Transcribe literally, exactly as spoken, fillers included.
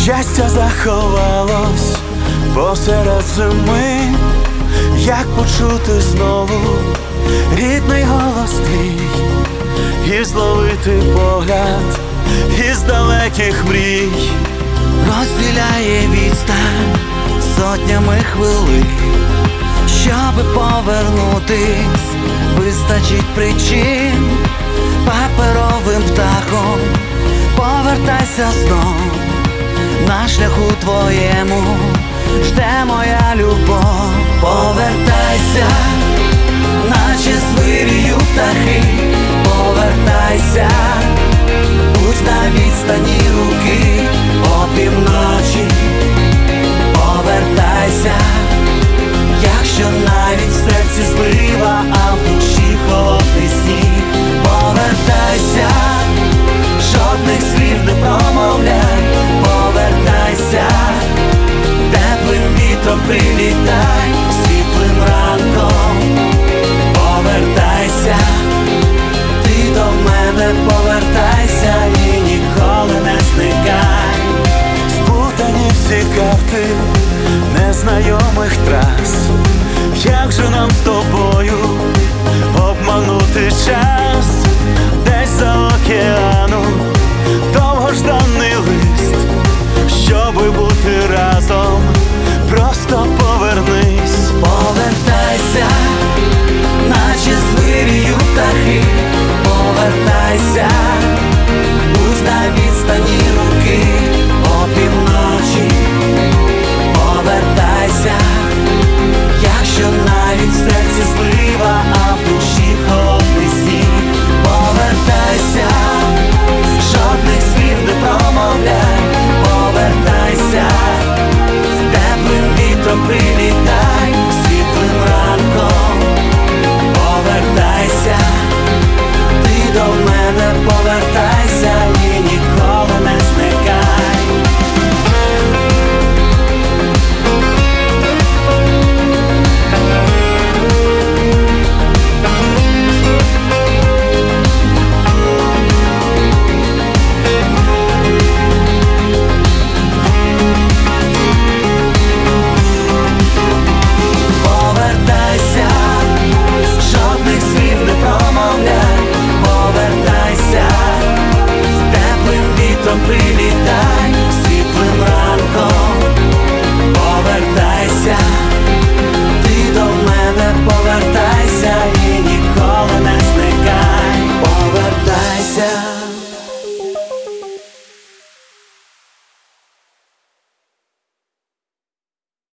Щастя заховалось посеред зими. Як почути знову рідний голос твій, і зловити погляд із далеких мрій. Розділяє відстань сотнями хвилин, щоби повернутись, вистачить причин. Паперовим птахом повертайся знов, на шляху твоєму жде моя любов. Повертайся, наче звирію птахи, повертайся, будь на відстані руки опівночі. Повертайся, якщо навіть в серці злива, а в душі холодний сніг. Повертайся, жодних слів не промовляй. Повертайся, теплим вітром прилітай, світлим ранком. Повертайся, ти до мене повертайся і ніколи не зникай. Спутані всі карти, незнайомі